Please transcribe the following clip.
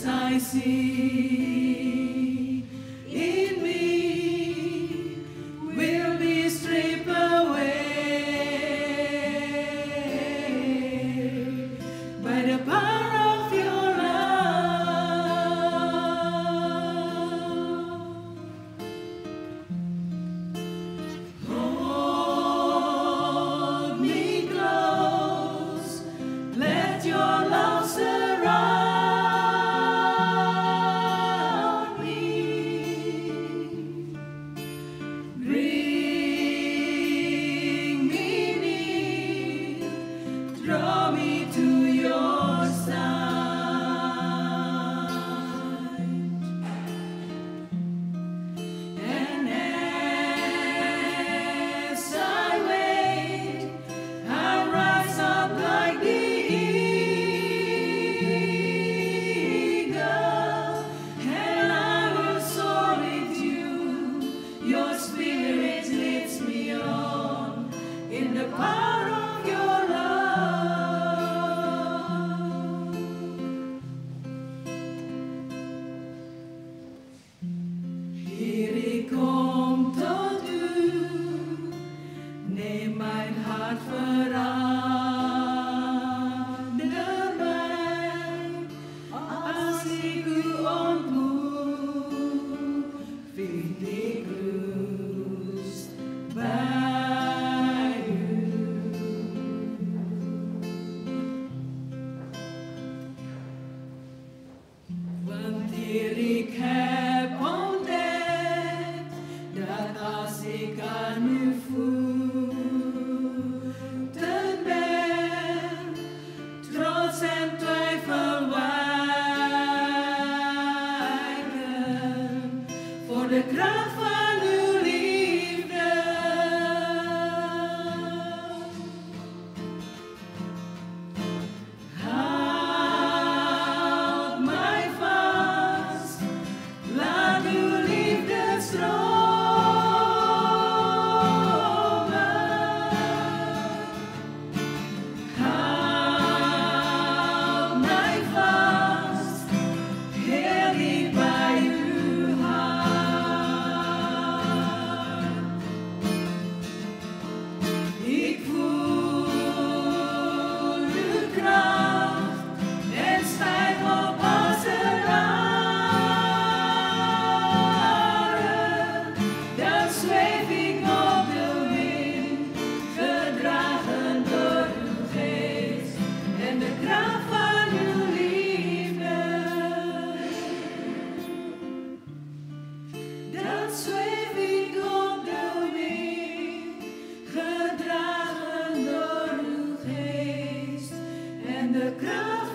I see in me will be stripped away by the power of your love. Hold me close, let your love surround. Draw me to your side, and as I wait, I rise up like the eagle, and I will soar with you. Your spirit leads me on in the power of your love. Hier ik kom tot u, neem mijn hart verander mij. Als ik u ontmoet, vind ik rust bij u. Want hier ik heb ontdekt dat als ik aan u voeten ben, trots en twijfel wijken voor de kracht van uw liefde. Houd mij vast, laat uw liefde stromen. Houd mij vast, heel dicht bij uw hart. Ik voel uw kracht en stijg op als een arend. Dan zweef ik op de wind, gedragen door uw geest en de kracht van uw liefde. Dan zweef ik op de wind, gedragen door uw geest en de kracht